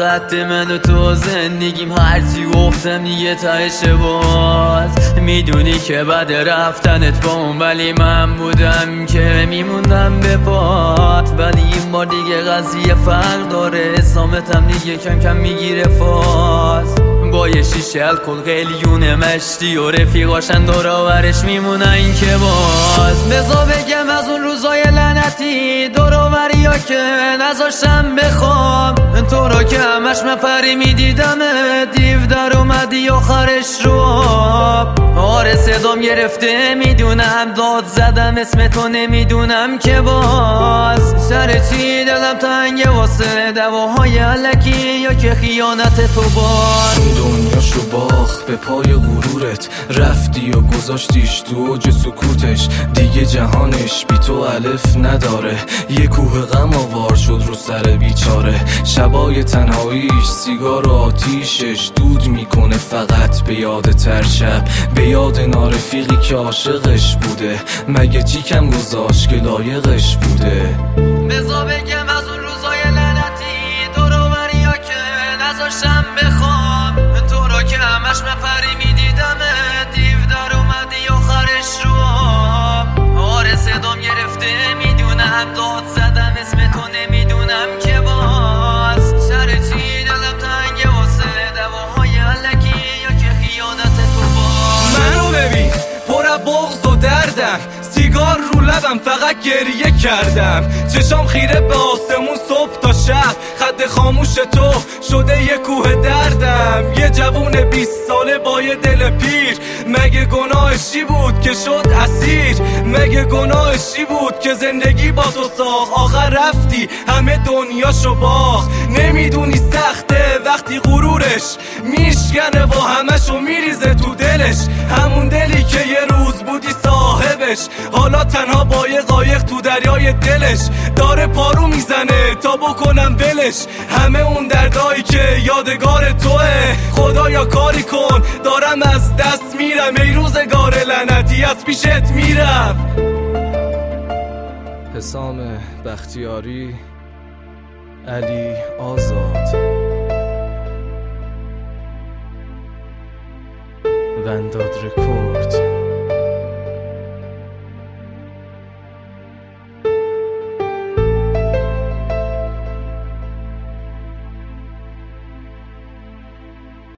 خط من و تو زندگیم هرچی گفتم دیگه تهشه باز میدونی که بعد رفتنت با اون ولی من بودم که میموندم به پات ولی این بار دیگه قضیه فرق داره اسامتم دیگه کم کم میگیره فاز با یه شیشه الکل قلیون مشتی و رفیقاشن دوراورش میمونن این که باز بزا بگم از اون روزای لعنتی دوراوری ها که نذاشتم بخوام تو را که همش مپری میدیدم دیو در اومدی آخرش رو آره صدام گرفته میدونم داد زدم اسم تو نمیدونم که باز سر چی دلم تنگه واسه دواهای علکی یا که خیانت تو باز دنیاشو باخت به پای غرورت رفتی و گذاشتیش تو اوج سکوتش دیگه جهانش بی تو الف نداره یه کوه غم آوار شد رو سر بیچاره شبای تنهاییش سیگار و آتیشش دود میکنه فقط به یاد تر شب به یاد نارفیقی که عاشقش بوده مگه چی کم گذاشت که لایقش بوده بزا بگم از اون روزای لعنتی دوراوری ها که نذاشتم بخوام تو را که همش مپری میدیدم دیو در اومدی آخرش رو آره صدام گرفته میدونم داد زدم اسم تو نمیدونم که باز سر چی دلم تنگه واسه دواهای علکی یا که خیانت تو باز منو ببین پر بغض و دردم سیگار رو لبم فقط گریه کردم چشام خیره به آسمون صبح تا شب خط خاموش تو شده یه کوه دردم یه جوون 20 ساله با یه دل پیر مگه گناهشی بود که شد اسیر مگه گناهشی بود که زندگی با تو ساخت آخر رفتی همه دنیاشو باخت نمیدونی سخته وقتی غرورش میشکنه و همشو میریزه تو دلش همون دلی که یه روز بودی صاحبش حالا تنها با یه قایق تو دریای دلش داره پارو میزنه تا بکنم ولش همه اون دردایی که یادگار توه خدایا کاری کن دارم از دست میرم ای روزگار لعنتی از پیشت میرم حسام بختیاری علی آزاد ونداد رکورد